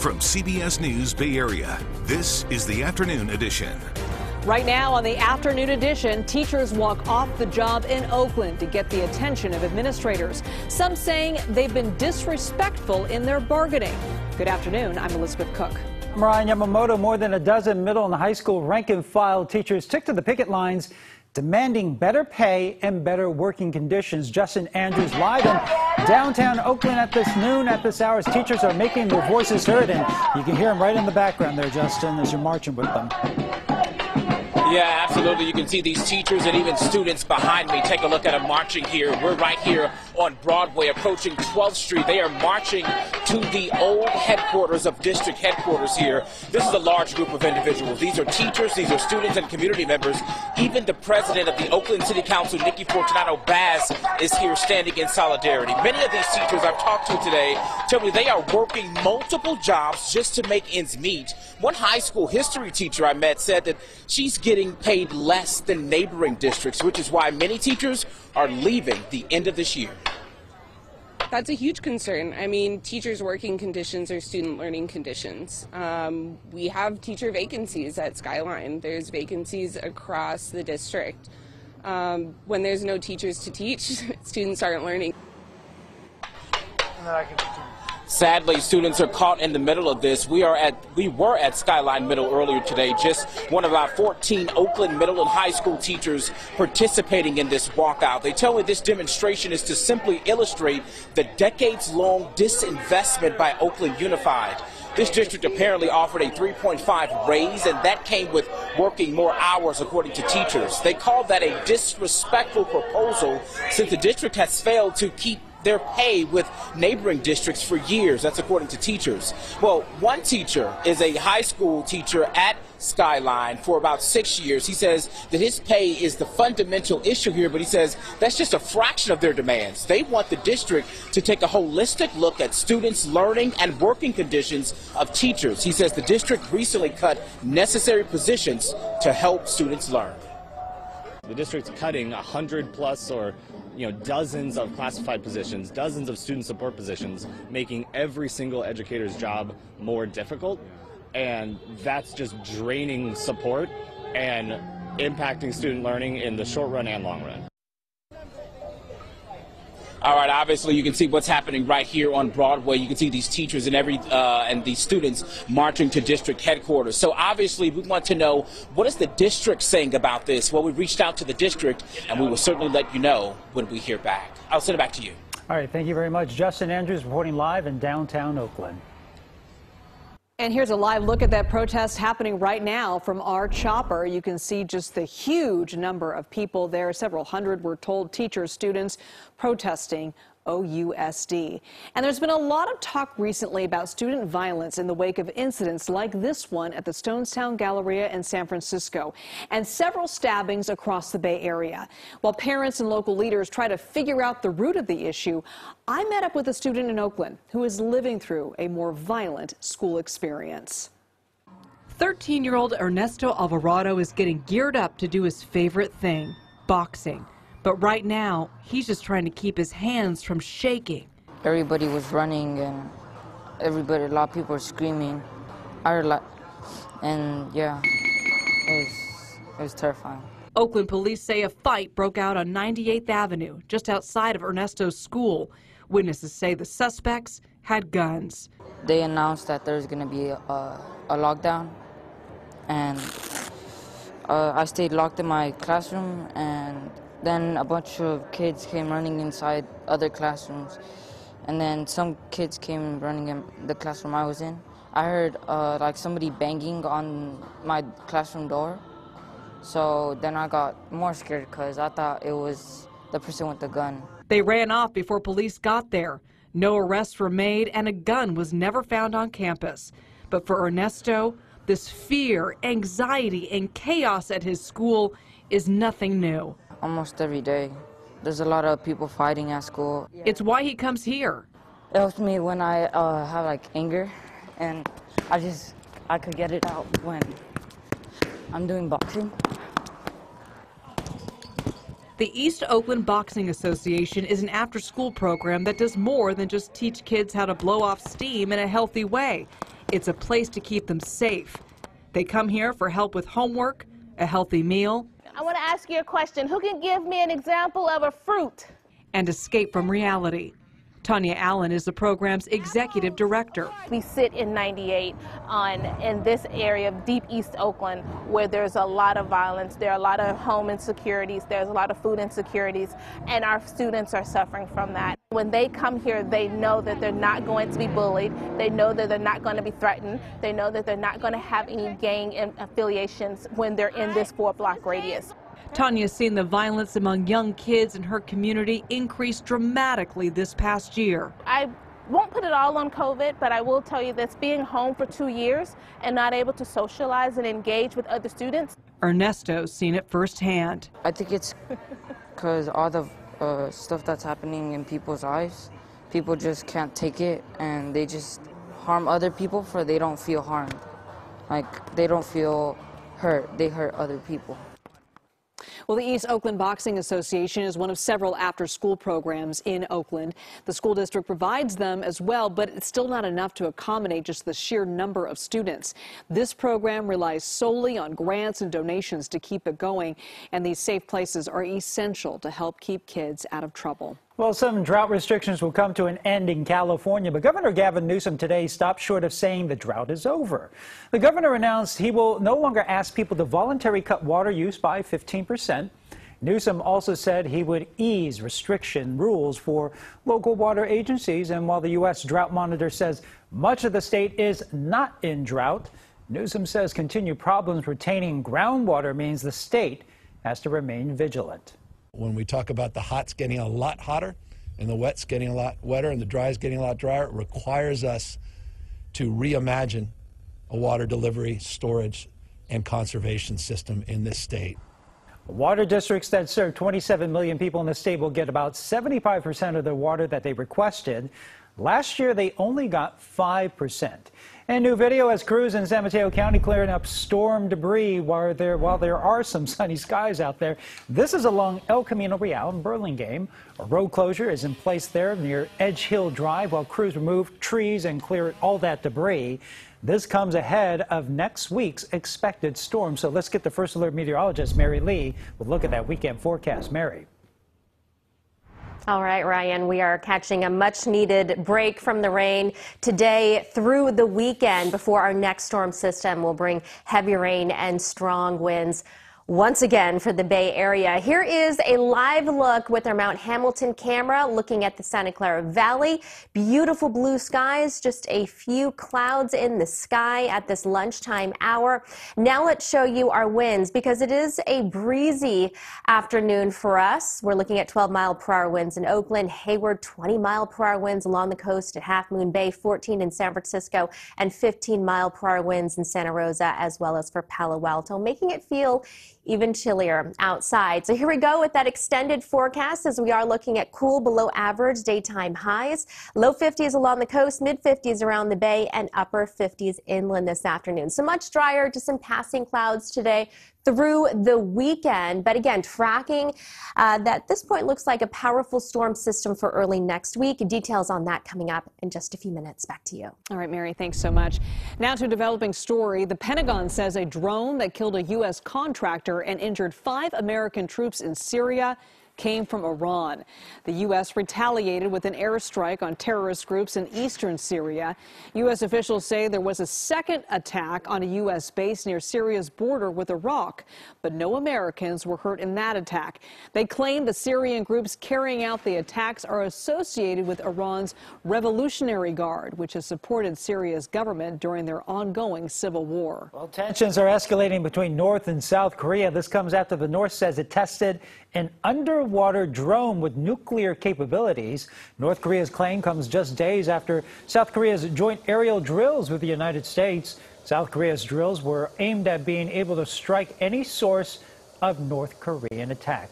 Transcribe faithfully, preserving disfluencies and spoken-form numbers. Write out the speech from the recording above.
From C B S News Bay Area, this is the Afternoon Edition. Right now on the Afternoon Edition, teachers walk off the job in Oakland to get the attention of administrators. Some saying they've been disrespectful in their bargaining. Good afternoon, I'm Elizabeth Cook. I'm Ryan Yamamoto. More than a dozen middle and high school rank-and-file teachers took to the picket lines demanding better pay and better working conditions. Justin Andrews live in downtown Oakland at this noon. At this hour, as teachers are making their voices heard, and you can hear them right in the background there, Justin, as you're marching with them. Yeah, absolutely. You can see these teachers and even students behind me. Take a look at them marching here. We're right here on Broadway, approaching twelfth street. They are marching to the old headquarters of district headquarters here. This is a large group of individuals. These are teachers, these are students and community members. Even the president of the Oakland City Council, Nikki Fortunato Baz, is here standing in solidarity. Many of these teachers I've talked to today tell me they are working multiple jobs just to make ends meet. One high school history teacher I met said that she's getting paid less than neighboring districts, which is why many teachers are leaving the end of this year. That's a huge concern. I mean, teachers' working conditions are student learning conditions. Um, we have teacher vacancies at Skyline. There's vacancies across the district. Um, when there's no teachers to teach, students aren't learning. And then I can continue. Sadly, students are caught in the middle of this. We are at we were at Skyline Middle earlier today, just one of our fourteen Oakland middle and high school teachers participating in this walkout. They tell me this demonstration is to simply illustrate the decades-long disinvestment by Oakland Unified. This district apparently offered a three point five raise, and that came with working more hours, according to teachers. They called that a disrespectful proposal since the district has failed to keep their pay with neighboring districts for years. That's according to teachers. Well, one teacher is a high school teacher at Skyline for about six years. He says that his pay is the fundamental issue here, but he says that's just a fraction of their demands. They want the district to take a holistic look at students' learning and working conditions of teachers. He says the district recently cut necessary positions to help students learn. The district's cutting a hundred plus or you know dozens of classified positions, dozens of student support positions, making every single educator's job more difficult, and that's just draining support and impacting student learning in the short run and long run. All right, obviously you can see what's happening right here on Broadway. You can see these teachers and every uh, and these students marching to district headquarters. So obviously we want to know, what is the district saying about this? Well, we reached out to the district, and we will certainly let you know when we hear back. I'll send it back to you. All right, thank you very much. Justin Andrews reporting live in downtown Oakland. And here's a live look at that protest happening right now from our chopper. You can see just the huge number of people there. Several hundred, we're told, teachers, students protesting O U S D. And there's been a lot of talk recently about student violence in the wake of incidents like this one at the Stonestown Galleria in San Francisco, and several stabbings across the Bay Area. While parents and local leaders try to figure out the root of the issue, I met up with a student in Oakland who is living through a more violent school experience. thirteen-year-old Ernesto Alvarado is getting geared up to do his favorite thing, boxing. But right now, he's just trying to keep his hands from shaking. Everybody was running, and everybody, a lot of people were screaming. I heard a lot, and yeah, it was, it was terrifying. Oakland police say a fight broke out on ninety-eighth Avenue, just outside of Ernesto's school. Witnesses say the suspects had guns. They announced that there's going to be a, a, a lockdown, and uh, I stayed locked in my classroom, and then a bunch of kids came running inside other classrooms, and then some kids came running in the classroom I was in. I heard uh, like somebody banging on my classroom door, so then I got more scared because I thought it was the person with the gun. They ran off before police got there. No arrests were made, and a gun was never found on campus. But for Ernesto, this fear, anxiety, and chaos at his school is nothing new. Almost every day. There's a lot of people fighting at school. It's why he comes here. It helps me when I uh, have like anger, and I just, I could get it out when I'm doing boxing. The East Oakland Boxing Association is an after-school program that does more than just teach kids how to blow off steam in a healthy way. It's a place to keep them safe. They come here for help with homework, a healthy meal, I want to ask you a question. Who can give me an example of a fruit? And escape from reality. Tanya Allen is the program's executive director. We sit in ninety-eight on in this area of deep East Oakland where there's a lot of violence, there are a lot of home insecurities, there's a lot of food insecurities, and our students are suffering from that. When they come here, they know that they're not going to be bullied, they know that they're not going to be threatened, they know that they're not going to have any gang affiliations when they're in this four block radius. Tanya's seen the violence among young kids in her community increase dramatically this past year. I won't put it all on COVID, but I will tell you this, being home for two years and not able to socialize and engage with other students. Ernesto's seen it firsthand. I think it's because all the uh, stuff that's happening in people's lives, people just can't take it and they just harm other people for they don't feel harmed. Like they don't feel hurt, they hurt other people. Well, the East Oakland Boxing Association is one of several after-school programs in Oakland. The school district provides them as well, but it's still not enough to accommodate just the sheer number of students. This program relies solely on grants and donations to keep it going, and these safe places are essential to help keep kids out of trouble. Well, some drought restrictions will come to an end in California, but Governor Gavin Newsom today stopped short of saying the drought is over. The governor announced he will no longer ask people to voluntarily cut water use by fifteen percent. Newsom also said he would ease restriction rules for local water agencies. And while the U S Drought Monitor says much of the state is not in drought, Newsom says continued problems retaining groundwater means the state has to remain vigilant. When we talk about the hot's getting a lot hotter and the wet's getting a lot wetter and the dry's getting a lot drier, it requires us to reimagine a water delivery, storage, and conservation system in this state. Water districts that serve twenty-seven million people in the state will get about seventy-five percent of the water that they requested. Last year, they only got five percent. And new video as crews in San Mateo County clearing up storm debris while there, while there are some sunny skies out there. This is along El Camino Real in Burlingame. A road closure is in place there near Edge Hill Drive while crews remove trees and clear all that debris. This comes ahead of next week's expected storm. So let's get the First Alert meteorologist, Mary Lee, with a look at that weekend forecast. Mary. All right, Ryan, we are catching a much needed break from the rain today through the weekend before our next storm system will bring heavy rain and strong winds once again for the Bay Area. Here is a live look with our Mount Hamilton camera looking at the Santa Clara Valley. Beautiful blue skies, just a few clouds in the sky at this lunchtime hour. Now let's show you our winds because it is a breezy afternoon for us. We're looking at twelve mile per hour winds in Oakland, Hayward, twenty mile per hour winds along the coast at Half Moon Bay, fourteen in San Francisco, and fifteen mile per hour winds in Santa Rosa as well as for Palo Alto, making it feel even chillier outside. So here we go with that extended forecast as we are looking at cool below average daytime highs, low fifties along the coast, mid fifties around the bay, and upper fifties inland this afternoon. So much drier, just some passing clouds today through the weekend. But again, tracking uh, that at this point looks like a powerful storm system for early next week. Details on that coming up in just a few minutes. Back to you. All right, Mary, thanks so much. Now to a developing story. The Pentagon says a drone that killed a U S contractor and injured five American troops in Syria came from Iran. The U S retaliated with an airstrike on terrorist groups in eastern Syria. U S officials say there was a second attack on a U S base near Syria's border with Iraq, but no Americans were hurt in that attack. They claim the Syrian groups carrying out the attacks are associated with Iran's Revolutionary Guard, which has supported Syria's government during their ongoing civil war. Well, tensions are escalating between North and South Korea. This comes after the North says it tested an underwater drone with nuclear capabilities. North Korea's claim comes just days after South Korea's joint aerial drills with the United States. South Korea's drills were aimed at being able to strike any source of North Korean attacks.